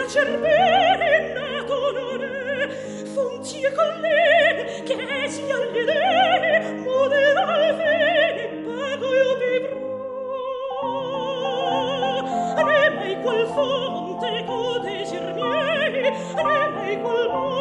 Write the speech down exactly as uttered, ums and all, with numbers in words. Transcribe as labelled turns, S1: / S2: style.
S1: cervello nato non è, fonti e colline, che sia l'idee, modera al fine, pago io vivrò. Ne mai qual fonte, co desir miei, ne mai qual